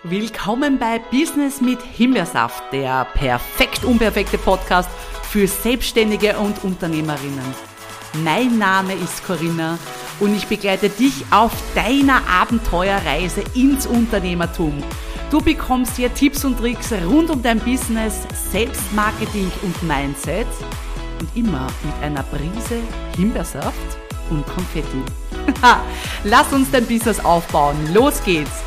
Willkommen bei Business mit Himbeersaft, der perfekt unperfekte Podcast für Selbstständige und Unternehmerinnen. Mein Name ist Corinna und ich begleite dich auf deiner Abenteuerreise ins Unternehmertum. Du bekommst hier Tipps und Tricks rund um dein Business, Selbstmarketing und Mindset und immer mit einer Prise Himbeersaft und Konfetti. Lass uns dein Business aufbauen. Los geht's!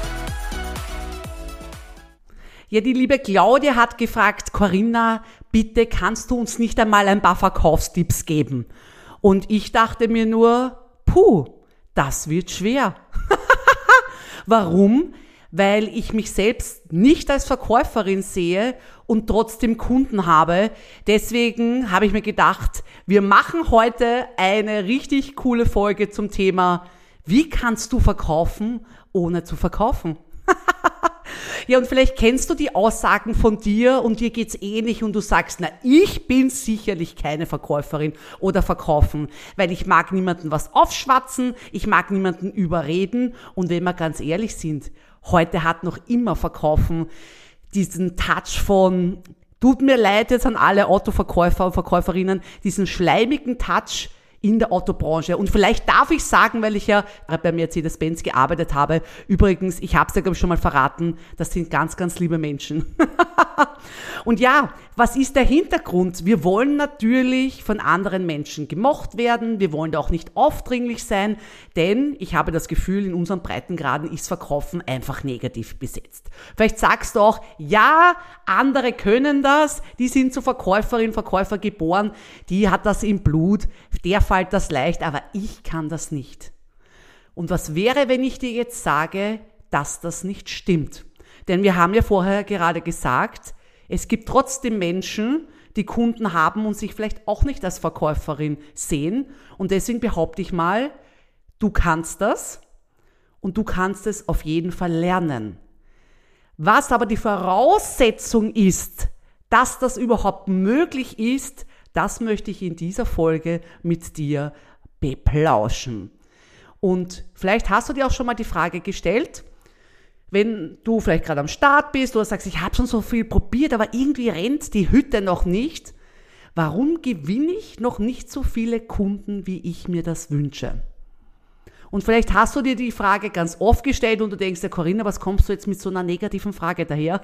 Ja, die liebe Claudia hat gefragt, Corinna, bitte kannst du uns nicht einmal ein paar Verkaufstipps geben? Und ich dachte mir nur, das wird schwer. Warum? Weil ich mich selbst nicht als Verkäuferin sehe und trotzdem Kunden habe. Deswegen habe ich mir gedacht, wir machen heute eine richtig coole Folge zum Thema, wie kannst du verkaufen, ohne zu verkaufen? Ja, und vielleicht kennst du die Aussagen von dir und dir geht's ähnlich und du sagst, ich bin sicherlich keine Verkäuferin oder verkaufen, weil ich mag niemanden was aufschwatzen, ich mag niemanden überreden und wenn wir ganz ehrlich sind, heute hat noch immer Verkaufen diesen Touch von, tut mir leid jetzt an alle Autoverkäufer und Verkäuferinnen, diesen schleimigen Touch in der Autobranche. Und vielleicht darf ich sagen, weil ich ja bei Mercedes-Benz gearbeitet habe, übrigens, ich habe es ja glaube ich schon mal verraten, das sind ganz, ganz liebe Menschen. Und ja, was ist der Hintergrund? Wir wollen natürlich von anderen Menschen gemocht werden, wir wollen da auch nicht aufdringlich sein, denn ich habe das Gefühl, in unseren Breitengraden ist Verkaufen einfach negativ besetzt. Vielleicht sagst du auch, ja, andere können das, die sind zu Verkäuferin, Verkäufer geboren, die hat das im Blut, der fällt das leicht, aber ich kann das nicht. Und was wäre, wenn ich dir jetzt sage, dass das nicht stimmt? Denn wir haben ja vorher gerade gesagt, es gibt trotzdem Menschen, die Kunden haben und sich vielleicht auch nicht als Verkäuferin sehen. Und deswegen behaupte ich mal, du kannst das und du kannst es auf jeden Fall lernen. Was aber die Voraussetzung ist, dass das überhaupt möglich ist, das möchte ich in dieser Folge mit dir beplauschen. Und vielleicht hast du dir auch schon mal die Frage gestellt, wenn du vielleicht gerade am Start bist oder sagst, ich habe schon so viel probiert, aber irgendwie rennt die Hütte noch nicht. Warum gewinne ich noch nicht so viele Kunden, wie ich mir das wünsche? Und vielleicht hast du dir die Frage ganz oft gestellt und du denkst, ja Corinna, was kommst du jetzt mit so einer negativen Frage daher?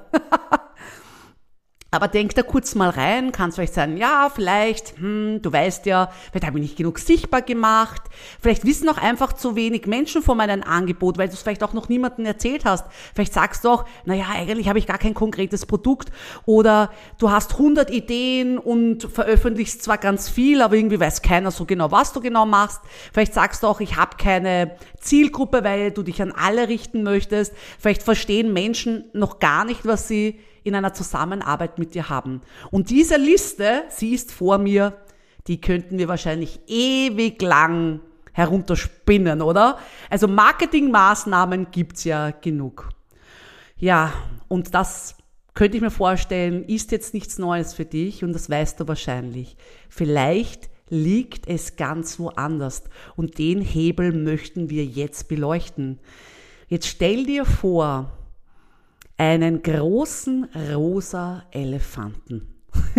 Aber denk da kurz mal rein, kannst vielleicht sagen, ja, vielleicht, du weißt ja, vielleicht habe ich nicht genug sichtbar gemacht, vielleicht wissen auch einfach zu wenig Menschen von meinem Angebot, weil du es vielleicht auch noch niemandem erzählt hast. Vielleicht sagst du auch, eigentlich habe ich gar kein konkretes Produkt oder du hast 100 Ideen und veröffentlichst zwar ganz viel, aber irgendwie weiß keiner so genau, was du genau machst. Vielleicht sagst du auch, ich habe keine Zielgruppe, weil du dich an alle richten möchtest. Vielleicht verstehen Menschen noch gar nicht, was sie in einer Zusammenarbeit mit dir haben. Und diese Liste, sie ist vor mir, die könnten wir wahrscheinlich ewig lang herunterspinnen, oder? Also Marketingmaßnahmen gibt's ja genug. Ja, und das könnte ich mir vorstellen, ist jetzt nichts Neues für dich und das weißt du wahrscheinlich. Vielleicht liegt es ganz woanders und den Hebel möchten wir jetzt beleuchten. Jetzt stell dir vor, einen großen rosa Elefanten.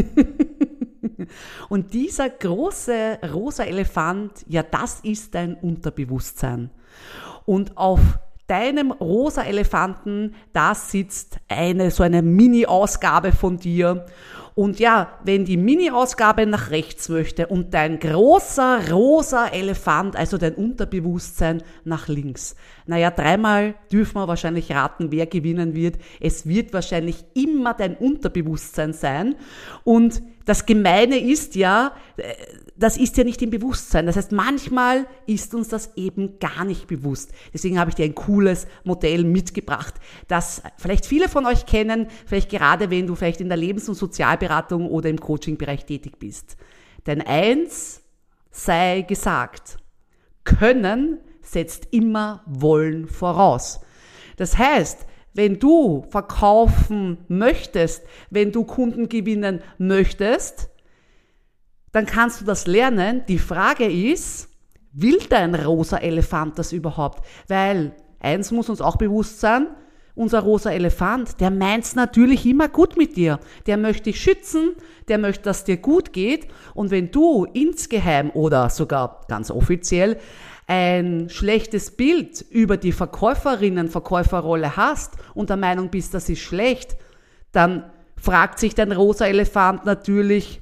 Und dieser große rosa Elefant, ja, das ist dein Unterbewusstsein. Und auf deinem rosa Elefanten, da sitzt so eine Mini-Ausgabe von dir. Und ja, wenn die Mini-Ausgabe nach rechts möchte und dein großer rosa Elefant, also dein Unterbewusstsein, nach links. Dreimal dürfen wir wahrscheinlich raten, wer gewinnen wird. Es wird wahrscheinlich immer dein Unterbewusstsein sein. Und das Gemeine ist ja, das ist ja nicht im Bewusstsein. Das heißt, manchmal ist uns das eben gar nicht bewusst. Deswegen habe ich dir ein cooles Modell mitgebracht, das vielleicht viele von euch kennen, vielleicht gerade wenn du vielleicht in der Lebens- und Sozialberatung oder im Coaching-Bereich tätig bist. Denn eins sei gesagt, Können setzt immer Wollen voraus. Das heißt, wenn du verkaufen möchtest, wenn du Kunden gewinnen möchtest, dann kannst du das lernen. Die Frage ist, will dein rosa Elefant das überhaupt? Weil eins muss uns auch bewusst sein, unser rosa Elefant, der meint's natürlich immer gut mit dir. Der möchte dich schützen, der möchte, dass dir gut geht. Und wenn du insgeheim oder sogar ganz offiziell ein schlechtes Bild über die Verkäuferrolle hast und der Meinung bist, das ist schlecht, dann fragt sich dein rosa Elefant natürlich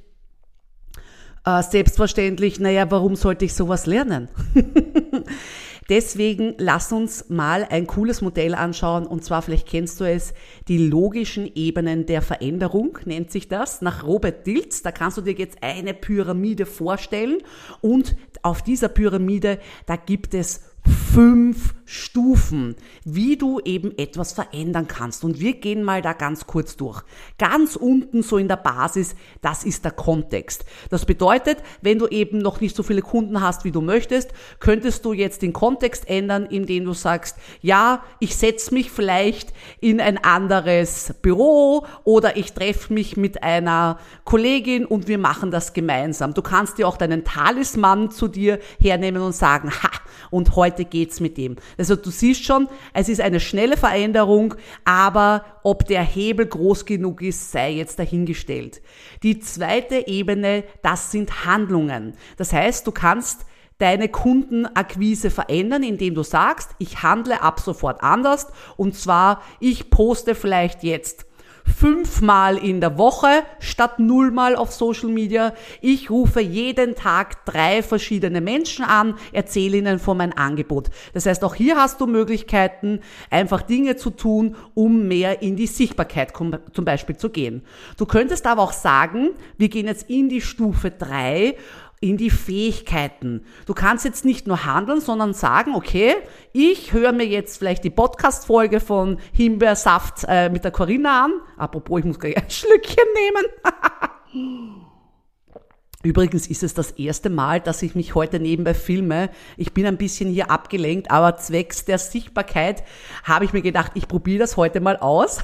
selbstverständlich, warum sollte ich sowas lernen? Deswegen lass uns mal ein cooles Modell anschauen, und zwar, vielleicht kennst du es, die logischen Ebenen der Veränderung, nennt sich das, nach Robert Dilts. Da kannst du dir jetzt eine Pyramide vorstellen, und auf dieser Pyramide, da gibt es 5 Stufen, wie du eben etwas verändern kannst. Und wir gehen mal da ganz kurz durch. Ganz unten so in der Basis, das ist der Kontext. Das bedeutet, wenn du eben noch nicht so viele Kunden hast, wie du möchtest, könntest du jetzt den Kontext ändern, indem du sagst, ja, ich setze mich vielleicht in ein anderes Büro oder ich treffe mich mit einer Kollegin und wir machen das gemeinsam. Du kannst dir auch deinen Talisman zu dir hernehmen und sagen, und heute geht's mit dem. Also du siehst schon, es ist eine schnelle Veränderung, aber ob der Hebel groß genug ist, sei jetzt dahingestellt. Die zweite Ebene, das sind Handlungen. Das heißt, du kannst deine Kundenakquise verändern, indem du sagst, ich handle ab sofort anders, und zwar, ich poste vielleicht jetzt 5-mal in der Woche statt 0-mal auf Social Media. Ich rufe jeden Tag 3 verschiedene Menschen an, erzähle ihnen von meinem Angebot. Das heißt, auch hier hast du Möglichkeiten, einfach Dinge zu tun, um mehr in die Sichtbarkeit zum Beispiel zu gehen. Du könntest aber auch sagen, wir gehen jetzt in die Stufe 3, in die Fähigkeiten. Du kannst jetzt nicht nur handeln, sondern sagen, okay, ich höre mir jetzt vielleicht die Podcast-Folge von Himbeersaft mit der Corinna an. Apropos, ich muss gleich ein Schlückchen nehmen. Übrigens ist es das erste Mal, dass ich mich heute nebenbei filme. Ich bin ein bisschen hier abgelenkt, aber zwecks der Sichtbarkeit habe ich mir gedacht, ich probiere das heute mal aus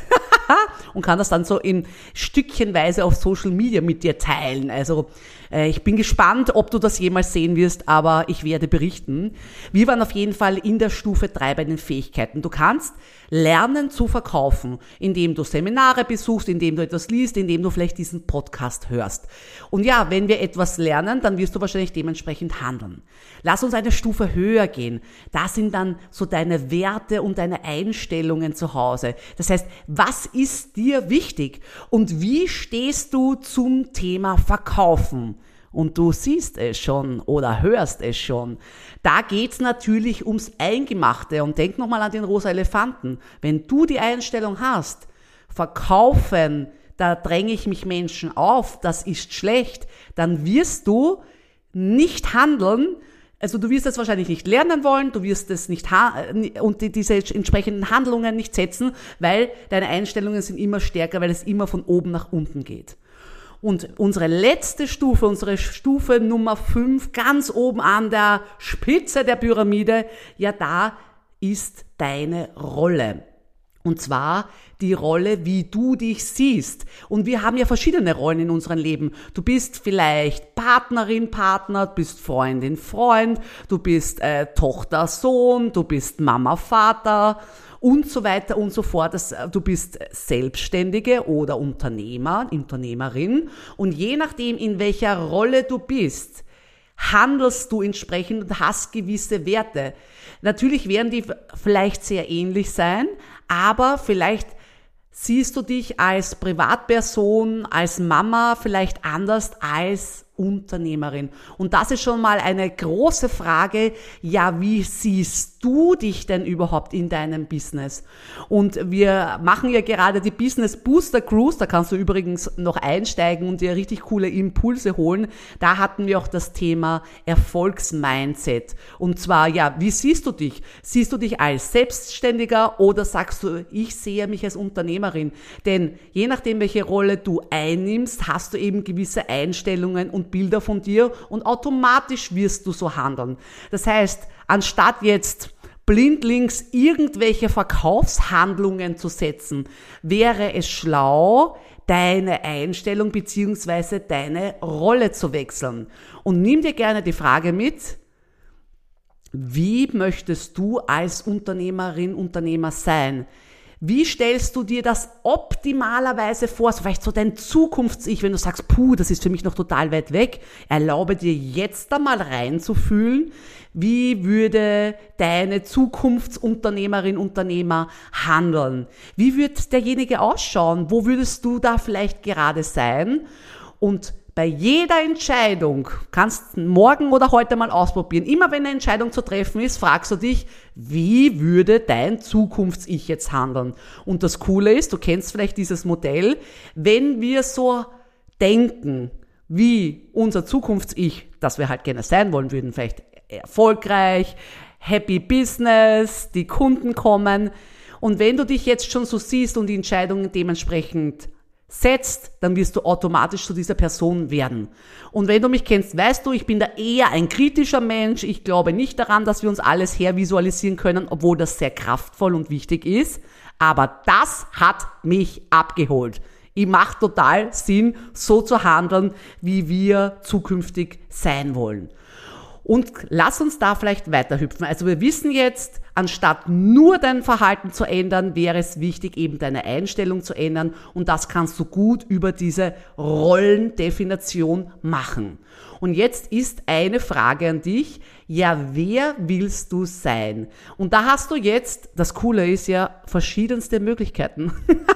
und kann das dann so in Stückchenweise auf Social Media mit dir teilen. Also ich bin gespannt, ob du das jemals sehen wirst, aber ich werde berichten. Wir waren auf jeden Fall in der Stufe 3 bei den Fähigkeiten. Du kannst lernen zu verkaufen, indem du Seminare besuchst, indem du etwas liest, indem du vielleicht diesen Podcast hörst. Und ja, wenn wir etwas lernen, dann wirst du wahrscheinlich dementsprechend handeln. Lass uns eine Stufe höher gehen. Da sind dann so deine Werte und deine Einstellungen zu Hause. Das heißt, was ist dir wichtig und wie stehst du zum Thema Verkaufen? Und du siehst es schon oder hörst es schon. Da geht's natürlich ums Eingemachte. Und denk nochmal an den rosa Elefanten. Wenn du die Einstellung hast, verkaufen, da dränge ich mich Menschen auf, das ist schlecht, dann wirst du nicht handeln. Also du wirst es wahrscheinlich nicht lernen wollen, du wirst es nicht und diese entsprechenden Handlungen nicht setzen, weil deine Einstellungen sind immer stärker, weil es immer von oben nach unten geht. Und unsere letzte Stufe, unsere Stufe Nummer 5, ganz oben an der Spitze der Pyramide, ja, da ist deine Rolle. Und zwar die Rolle, wie du dich siehst. Und wir haben ja verschiedene Rollen in unserem Leben. Du bist vielleicht Partnerin, Partner, du bist Freundin, Freund, du bist Tochter, Sohn, du bist Mama, Vater und so weiter und so fort. Du bist Selbstständige oder Unternehmer, Unternehmerin. Und je nachdem, in welcher Rolle du bist, handelst du entsprechend und hast gewisse Werte. Natürlich werden die vielleicht sehr ähnlich sein, aber vielleicht siehst du dich als Privatperson, als Mama vielleicht anders als Unternehmerin. Und das ist schon mal eine große Frage, ja, wie siehst du dich denn überhaupt in deinem Business? Und wir machen ja gerade die Business Booster Cruise, da kannst du übrigens noch einsteigen und dir richtig coole Impulse holen. Da hatten wir auch das Thema Erfolgsmindset. Und zwar, ja, wie siehst du dich? Siehst du dich als Selbstständiger oder sagst du, ich sehe mich als Unternehmerin? Denn je nachdem, welche Rolle du einnimmst, hast du eben gewisse Einstellungen und Bilder von dir und automatisch wirst du so handeln. Das heißt, anstatt jetzt blindlings irgendwelche Verkaufshandlungen zu setzen, wäre es schlau, deine Einstellung bzw. deine Rolle zu wechseln. Und nimm dir gerne die Frage mit, wie möchtest du als Unternehmerin, Unternehmer sein? Wie stellst du dir das optimalerweise vor? So vielleicht so dein Zukunfts-Ich, wenn du sagst, das ist für mich noch total weit weg. Erlaube dir jetzt einmal reinzufühlen, wie würde deine Zukunftsunternehmerin, Unternehmer handeln? Wie wird derjenige ausschauen? Wo würdest du da vielleicht gerade sein? Und bei jeder Entscheidung, kannst morgen oder heute mal ausprobieren, immer wenn eine Entscheidung zu treffen ist, fragst du dich, wie würde dein Zukunfts-Ich jetzt handeln? Und das Coole ist, du kennst vielleicht dieses Modell, wenn wir so denken, wie unser Zukunfts-Ich, das wir halt gerne sein wollen würden, vielleicht erfolgreich, happy business, die Kunden kommen. Und wenn du dich jetzt schon so siehst und die Entscheidungen dementsprechend setzt, dann wirst du automatisch zu dieser Person werden. Und wenn du mich kennst, weißt du, ich bin da eher ein kritischer Mensch. Ich glaube nicht daran, dass wir uns alles hervisualisieren können, obwohl das sehr kraftvoll und wichtig ist. Aber das hat mich abgeholt. Ich macht total Sinn, so zu handeln, wie wir zukünftig sein wollen. Und lass uns da vielleicht weiterhüpfen. Also wir wissen jetzt, anstatt nur dein Verhalten zu ändern, wäre es wichtig, eben deine Einstellung zu ändern. Und das kannst du gut über diese Rollendefinition machen. Und jetzt ist eine Frage an dich. Ja, wer willst du sein? Und da hast du jetzt, das Coole ist ja, verschiedenste Möglichkeiten.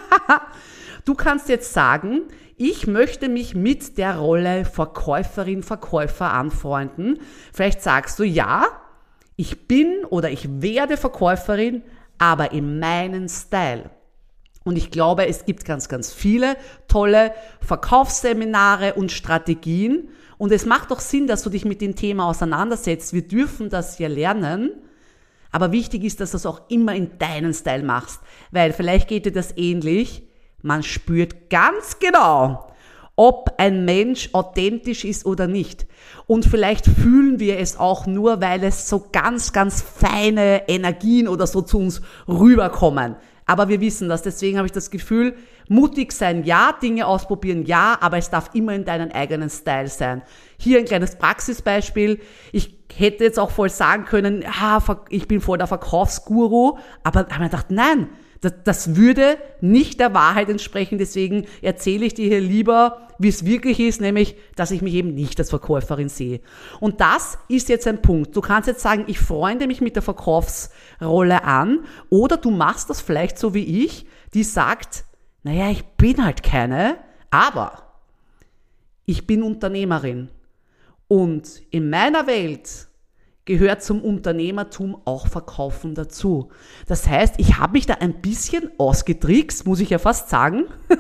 Du kannst jetzt sagen, ich möchte mich mit der Rolle Verkäuferin, Verkäufer anfreunden. Vielleicht sagst du, ja, ich bin oder ich werde Verkäuferin, aber in meinem Style. Und ich glaube, es gibt ganz, ganz viele tolle Verkaufsseminare und Strategien. Und es macht doch Sinn, dass du dich mit dem Thema auseinandersetzt. Wir dürfen das ja lernen. Aber wichtig ist, dass du es auch immer in deinen Style machst. Weil vielleicht geht dir das ähnlich. Man spürt ganz genau, ob ein Mensch authentisch ist oder nicht. Und vielleicht fühlen wir es auch nur, weil es so ganz, ganz feine Energien oder so zu uns rüberkommen. Aber wir wissen das, deswegen habe ich das Gefühl, mutig sein, ja, Dinge ausprobieren, ja, aber es darf immer in deinen eigenen Style sein. Hier ein kleines Praxisbeispiel. Ich hätte jetzt auch voll sagen können, ich bin voll der Verkaufsguru, aber habe mir gedacht, nein, das würde nicht der Wahrheit entsprechen, deswegen erzähle ich dir hier lieber, wie es wirklich ist, nämlich, dass ich mich eben nicht als Verkäuferin sehe. Und das ist jetzt ein Punkt. Du kannst jetzt sagen, ich freunde mich mit der Verkaufsrolle an, oder du machst das vielleicht so wie ich, die sagt, naja, ich bin halt keine, aber ich bin Unternehmerin. Und in meiner Welt gehört zum Unternehmertum auch Verkaufen dazu. Das heißt, ich habe mich da ein bisschen ausgetrickst, muss ich ja fast sagen,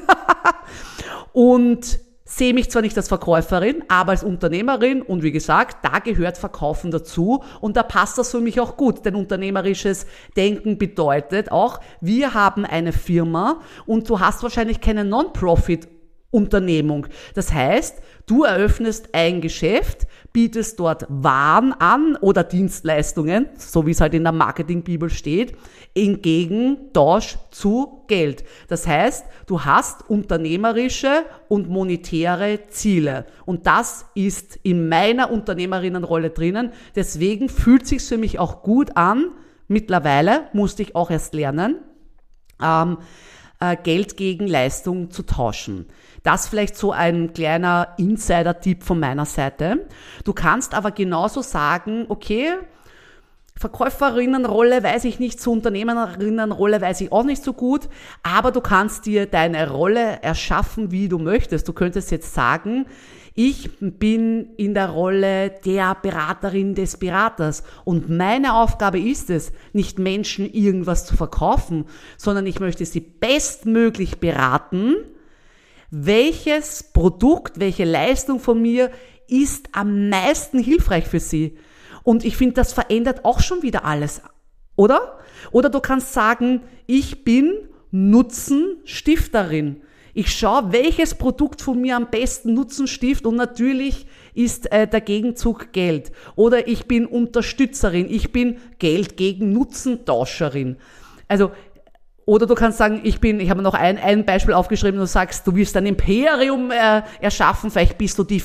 und sehe mich zwar nicht als Verkäuferin, aber als Unternehmerin, und wie gesagt, da gehört Verkaufen dazu und da passt das für mich auch gut, denn unternehmerisches Denken bedeutet auch, wir haben eine Firma und du hast wahrscheinlich keine Non-Profit-Unternehmung. Das heißt, du eröffnest ein Geschäft, bietest dort Waren an oder Dienstleistungen, so wie es halt in der Marketingbibel steht, im Gegentausch zu Geld. Das heißt, du hast unternehmerische und monetäre Ziele. Und das ist in meiner Unternehmerinnenrolle drinnen. Deswegen fühlt es sich für mich auch gut an. Mittlerweile musste ich auch erst lernen, Geld gegen Leistung zu tauschen. Das vielleicht so ein kleiner Insider-Tipp von meiner Seite. Du kannst aber genauso sagen, okay, Verkäuferinnenrolle weiß ich nicht, so Unternehmerinnenrolle weiß ich auch nicht so gut, aber du kannst dir deine Rolle erschaffen, wie du möchtest. Du könntest jetzt sagen, ich bin in der Rolle der Beraterin des Beraters und meine Aufgabe ist es, nicht Menschen irgendwas zu verkaufen, sondern ich möchte sie bestmöglich beraten, welches Produkt, welche Leistung von mir ist am meisten hilfreich für sie. Und ich finde, das verändert auch schon wieder alles, oder? Oder du kannst sagen, ich bin Nutzenstifterin. Ich schaue, welches Produkt von mir am besten Nutzen stiftet und natürlich ist der Gegenzug Geld. Oder ich bin Unterstützerin, ich bin Geld gegen Nutzentauscherin. Also, oder du kannst sagen, ich habe noch ein Beispiel aufgeschrieben, du sagst, du willst ein Imperium erschaffen, vielleicht bist du die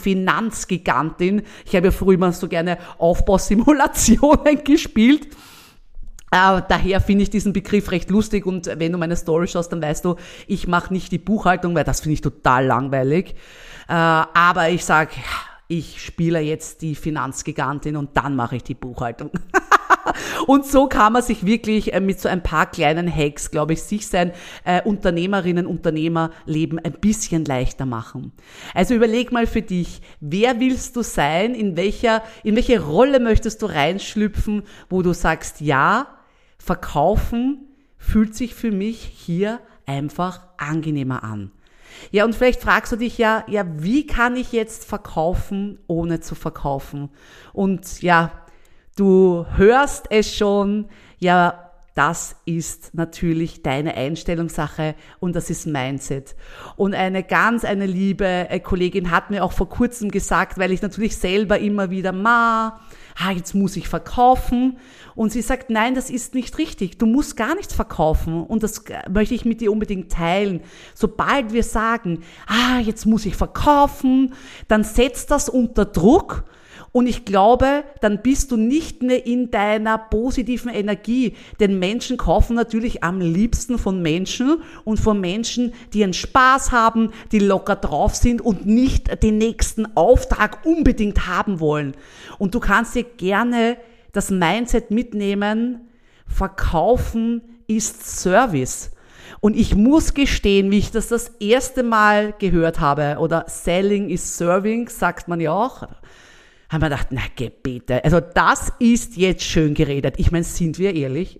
Finanzgigantin. Ich habe ja früher immer so gerne Aufbausimulationen gespielt. Daher finde ich diesen Begriff recht lustig und wenn du meine Story schaust, dann weißt du, ich mache nicht die Buchhaltung, weil das finde ich total langweilig. Aber ich sage, ich spiele jetzt die Finanzgigantin und dann mache ich die Buchhaltung. Und so kann man sich wirklich mit so ein paar kleinen Hacks, glaube ich, sich sein Unternehmerinnen, Unternehmerleben ein bisschen leichter machen. Also überleg mal für dich, wer willst du sein, in welche Rolle möchtest du reinschlüpfen, wo du sagst, ja, verkaufen fühlt sich für mich hier einfach angenehmer an. Ja, und vielleicht fragst du dich ja, wie kann ich jetzt verkaufen, ohne zu verkaufen? Und ja, du hörst es schon, ja, das ist natürlich deine Einstellungssache und das ist Mindset. Und eine liebe Kollegin hat mir auch vor kurzem gesagt, weil ich natürlich selber immer wieder, jetzt muss ich verkaufen. Und sie sagt, nein, das ist nicht richtig. Du musst gar nichts verkaufen. Und das möchte ich mit dir unbedingt teilen. Sobald wir sagen, jetzt muss ich verkaufen, dann setzt das unter Druck. Und ich glaube, dann bist du nicht mehr in deiner positiven Energie. Denn Menschen kaufen natürlich am liebsten von Menschen und von Menschen, die einen Spaß haben, die locker drauf sind und nicht den nächsten Auftrag unbedingt haben wollen. Und du kannst dir gerne das Mindset mitnehmen, Verkaufen ist Service. Und ich muss gestehen, wie ich das erste Mal gehört habe, oder Selling is Serving, sagt man ja auch, haben wir gedacht, na Gebete, also das ist jetzt schön geredet. Ich meine, sind wir ehrlich?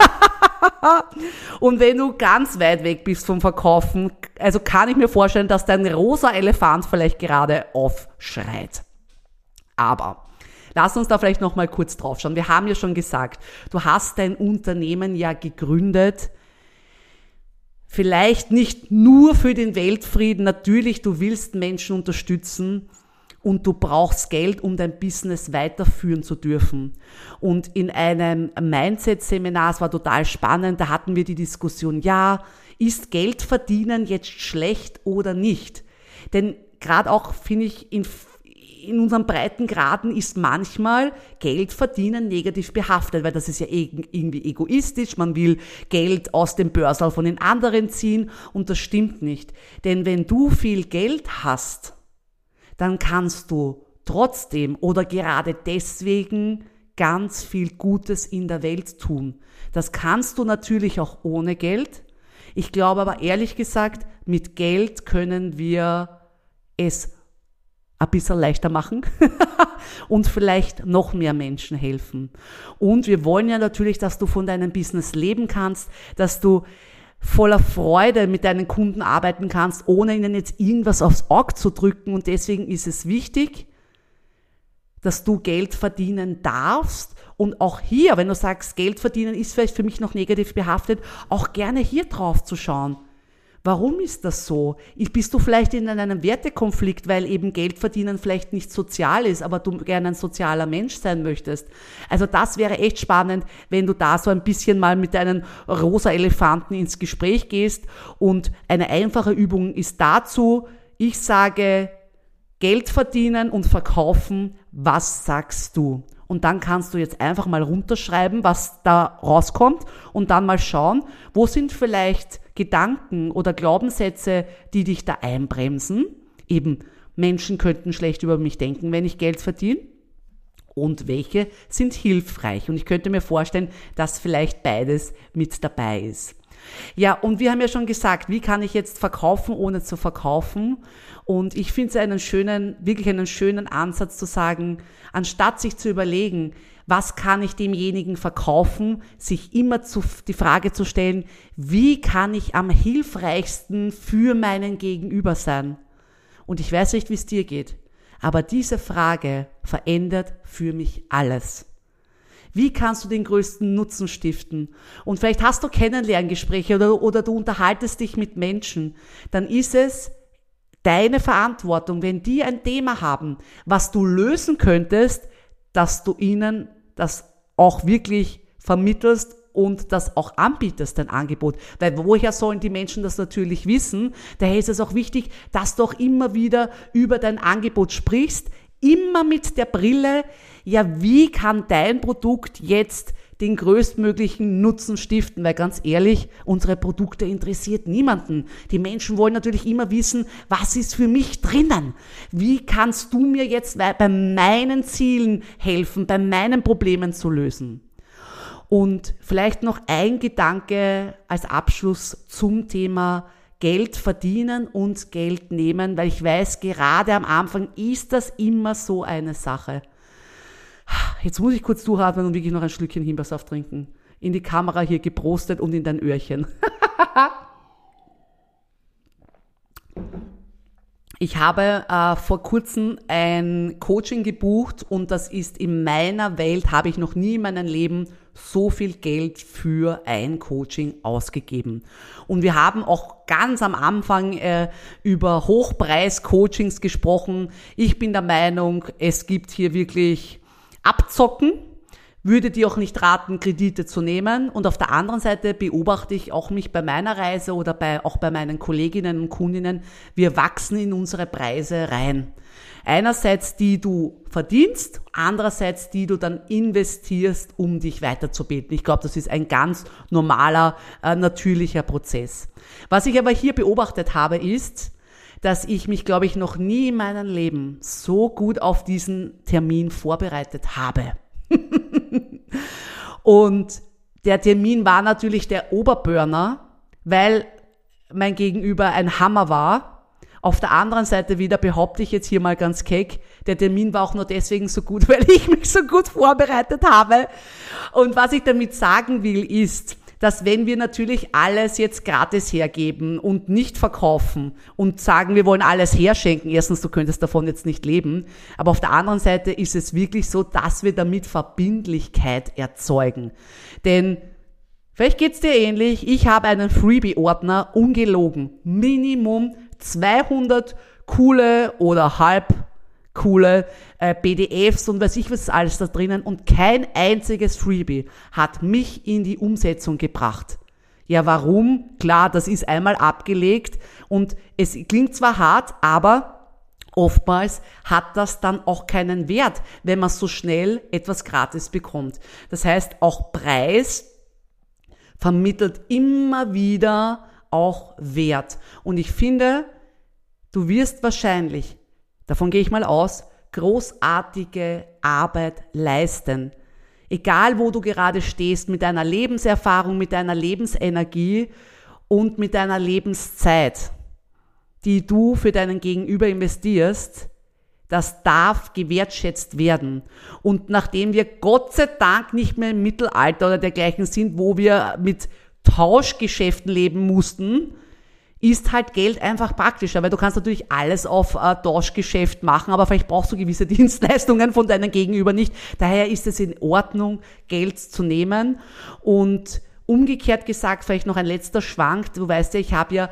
Und wenn du ganz weit weg bist vom Verkaufen, also kann ich mir vorstellen, dass dein rosa Elefant vielleicht gerade aufschreit. Aber lass uns da vielleicht noch mal kurz drauf schauen. Wir haben ja schon gesagt, du hast dein Unternehmen ja gegründet, vielleicht nicht nur für den Weltfrieden, natürlich, du willst Menschen unterstützen, und du brauchst Geld, um dein Business weiterführen zu dürfen. Und in einem Mindset-Seminar, es war total spannend, da hatten wir die Diskussion, ist Geld verdienen jetzt schlecht oder nicht? Denn gerade auch, finde ich, in unseren Breitengraden ist manchmal Geld verdienen negativ behaftet, weil das ist ja irgendwie egoistisch, man will Geld aus dem Börsal von den anderen ziehen und das stimmt nicht. Denn wenn du viel Geld hast, dann kannst du trotzdem oder gerade deswegen ganz viel Gutes in der Welt tun. Das kannst du natürlich auch ohne Geld. Ich glaube aber ehrlich gesagt, mit Geld können wir es ein bisschen leichter machen und vielleicht noch mehr Menschen helfen. Und wir wollen ja natürlich, dass du von deinem Business leben kannst, dass du voller Freude mit deinen Kunden arbeiten kannst, ohne ihnen jetzt irgendwas aufs Auge zu drücken. Und deswegen ist es wichtig, dass du Geld verdienen darfst. Und auch hier, wenn du sagst, Geld verdienen ist vielleicht für mich noch negativ behaftet, auch gerne hier drauf zu schauen. Warum ist das so? Bist du vielleicht in einem Wertekonflikt, weil eben Geld verdienen vielleicht nicht sozial ist, aber du gerne ein sozialer Mensch sein möchtest? Also das wäre echt spannend, wenn du da so ein bisschen mal mit deinen rosa Elefanten ins Gespräch gehst. Und eine einfache Übung ist dazu, ich sage, Geld verdienen und verkaufen, was sagst du? Und dann kannst du jetzt einfach mal runterschreiben, was da rauskommt und dann mal schauen, wo sind vielleicht Gedanken oder Glaubenssätze, die dich da einbremsen. Eben, Menschen könnten schlecht über mich denken, wenn ich Geld verdiene. Und welche sind hilfreich? Und ich könnte mir vorstellen, dass vielleicht beides mit dabei ist. Ja, und wir haben ja schon gesagt, wie kann ich jetzt verkaufen, ohne zu verkaufen? Und ich finde es wirklich einen schönen Ansatz zu sagen, anstatt sich zu überlegen, was kann ich demjenigen verkaufen, sich immer die Frage zu stellen, wie kann ich am hilfreichsten für meinen Gegenüber sein? Und ich weiß nicht, wie es dir geht, aber diese Frage verändert für mich alles. Wie kannst du den größten Nutzen stiften? Und vielleicht hast du Kennenlerngespräche oder du unterhaltest dich mit Menschen. Dann ist es deine Verantwortung, wenn die ein Thema haben, was du lösen könntest, dass du ihnen das auch wirklich vermittelst und das auch anbietest, dein Angebot. Weil woher sollen die Menschen das natürlich wissen? Daher ist es auch wichtig, dass du auch immer wieder über dein Angebot sprichst, immer mit der Brille, ja, wie kann dein Produkt jetzt den größtmöglichen Nutzen stiften, weil ganz ehrlich, unsere Produkte interessiert niemanden. Die Menschen wollen natürlich immer wissen, was ist für mich drinnen? Wie kannst du mir jetzt bei meinen Zielen helfen, bei meinen Problemen zu lösen? Und vielleicht noch ein Gedanke als Abschluss zum Thema Geld verdienen und Geld nehmen, weil ich weiß, gerade am Anfang ist das immer so eine Sache. Jetzt muss ich kurz durchatmen und wirklich noch ein Schlückchen Himbeersaft trinken. In die Kamera hier geprostet und in dein Öhrchen. Ich habe vor kurzem ein Coaching gebucht und das ist in meiner Welt, habe ich noch nie in meinem Leben so viel Geld für ein Coaching ausgegeben. Und wir haben auch ganz am Anfang über Hochpreis-Coachings gesprochen. Ich bin der Meinung, es gibt hier wirklich Abzocken, würde dir auch nicht raten, Kredite zu nehmen. Und auf der anderen Seite beobachte ich auch mich bei meiner Reise oder auch bei meinen Kolleginnen und Kundinnen, wir wachsen in unsere Preise rein. Einerseits die du verdienst, andererseits die du dann investierst, um dich weiterzubilden. Ich glaube, das ist ein ganz normaler, natürlicher Prozess. Was ich aber hier beobachtet habe, ist, dass ich mich, glaube ich, noch nie in meinem Leben so gut auf diesen Termin vorbereitet habe. Und der Termin war natürlich der Oberburner, weil mein Gegenüber ein Hammer war. Auf der anderen Seite wieder behaupte ich jetzt hier mal ganz keck, der Termin war auch nur deswegen so gut, weil ich mich so gut vorbereitet habe. Und was ich damit sagen will, ist, dass wenn wir natürlich alles jetzt gratis hergeben und nicht verkaufen und sagen, wir wollen alles herschenken, erstens, du könntest davon jetzt nicht leben, aber auf der anderen Seite ist es wirklich so, dass wir damit Verbindlichkeit erzeugen. Denn vielleicht geht's dir ähnlich, ich habe einen Freebie-Ordner, ungelogen, Minimum 200 coole oder halb coole PDFs und weiß ich was alles da drinnen und kein einziges Freebie hat mich in die Umsetzung gebracht. Ja, warum? Klar, das ist einmal abgelegt und es klingt zwar hart, aber oftmals hat das dann auch keinen Wert, wenn man so schnell etwas gratis bekommt. Das heißt, auch Preis vermittelt immer wieder auch Wert. Und ich finde, du wirst wahrscheinlich, davon gehe ich mal aus, großartige Arbeit leisten. Egal, wo du gerade stehst, mit deiner Lebenserfahrung, mit deiner Lebensenergie und mit deiner Lebenszeit, die du für deinen Gegenüber investierst, das darf gewertschätzt werden. Und nachdem wir Gott sei Dank nicht mehr im Mittelalter oder dergleichen sind, wo wir mit Tauschgeschäften leben mussten, ist halt Geld einfach praktischer, weil du kannst natürlich alles auf Tauschgeschäft machen, aber vielleicht brauchst du gewisse Dienstleistungen von deinem Gegenüber nicht. Daher ist es in Ordnung, Geld zu nehmen. Und umgekehrt gesagt, vielleicht noch ein letzter Schwank. Du weißt ja, ich habe ja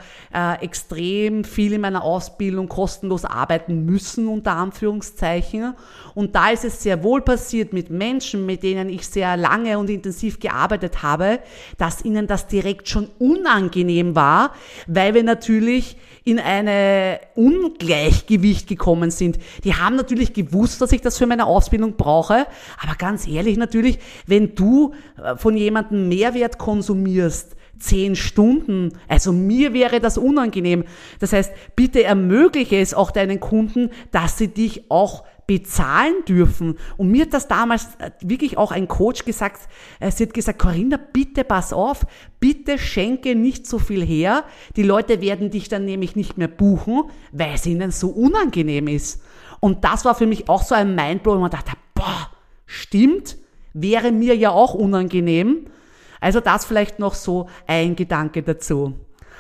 extrem viel in meiner Ausbildung kostenlos arbeiten müssen, unter Anführungszeichen. Und da ist es sehr wohl passiert mit Menschen, mit denen ich sehr lange und intensiv gearbeitet habe, dass ihnen das direkt schon unangenehm war, weil wir natürlich in eine Ungleichgewicht gekommen sind. Die haben natürlich gewusst, dass ich das für meine Ausbildung brauche, aber ganz ehrlich natürlich, wenn du von jemandem Mehrwert konsumierst, 10 Stunden, also mir wäre das unangenehm. Das heißt, bitte ermögliche es auch deinen Kunden, dass sie dich auch bezahlen dürfen. Und mir hat das damals wirklich auch ein Coach gesagt, sie hat gesagt, Corinna, bitte pass auf, bitte schenke nicht so viel her, die Leute werden dich dann nämlich nicht mehr buchen, weil es ihnen so unangenehm ist. Und das war für mich auch so ein Mindblow, wo man dachte, boah, stimmt, wäre mir ja auch unangenehm. Also das vielleicht noch so ein Gedanke dazu.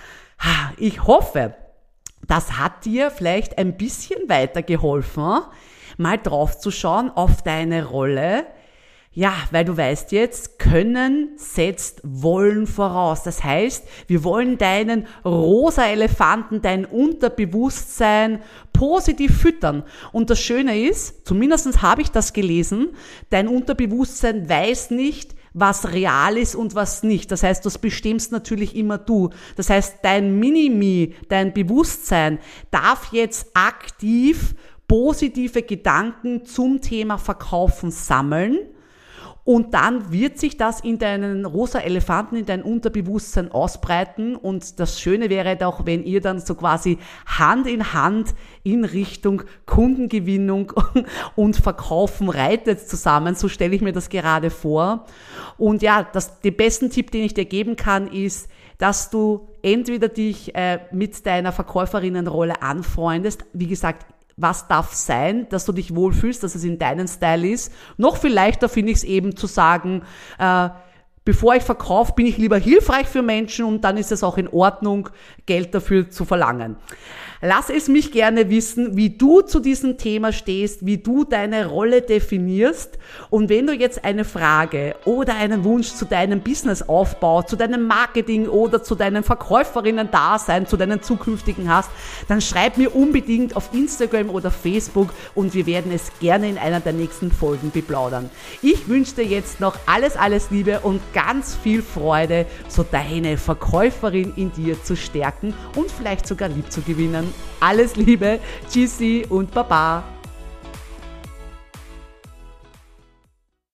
Ich hoffe, das hat dir vielleicht ein bisschen weitergeholfen, mal drauf zu schauen auf deine Rolle. Ja, weil du weißt jetzt, Können setzt Wollen voraus. Das heißt, wir wollen deinen rosa Elefanten, dein Unterbewusstsein positiv füttern. Und das Schöne ist, zumindest habe ich das gelesen, dein Unterbewusstsein weiß nicht, was real ist und was nicht. Das heißt, das bestimmst natürlich immer du. Das heißt, dein Mini-Me, dein Bewusstsein darf jetzt aktiv positive Gedanken zum Thema Verkaufen sammeln Und dann wird sich das in deinen rosa Elefanten, in dein Unterbewusstsein ausbreiten. Und das Schöne wäre doch, wenn ihr dann so quasi Hand in Hand in Richtung Kundengewinnung und Verkaufen reitet zusammen. So stelle ich mir das gerade vor. Und ja, den besten Tipp, den ich dir geben kann, ist, dass du entweder dich mit deiner Verkäuferinnenrolle anfreundest. Wie gesagt, was darf sein, dass du dich wohlfühlst, dass es in deinem Style ist. Noch viel leichter finde ich es eben zu sagen, bevor ich verkaufe, bin ich lieber hilfreich für Menschen und dann ist es auch in Ordnung, Geld dafür zu verlangen. Lass es mich gerne wissen, wie du zu diesem Thema stehst, wie du deine Rolle definierst. Und wenn du jetzt eine Frage oder einen Wunsch zu deinem Businessaufbau, zu deinem Marketing oder zu deinen Verkäuferinnen-Dasein, zu deinen zukünftigen hast, dann schreib mir unbedingt auf Instagram oder Facebook und wir werden es gerne in einer der nächsten Folgen beplaudern. Ich wünsche dir jetzt noch alles Liebe und ganz viel Freude, so deine Verkäuferin in dir zu stärken und vielleicht sogar lieb zu gewinnen. Alles Liebe, tschüssi und baba.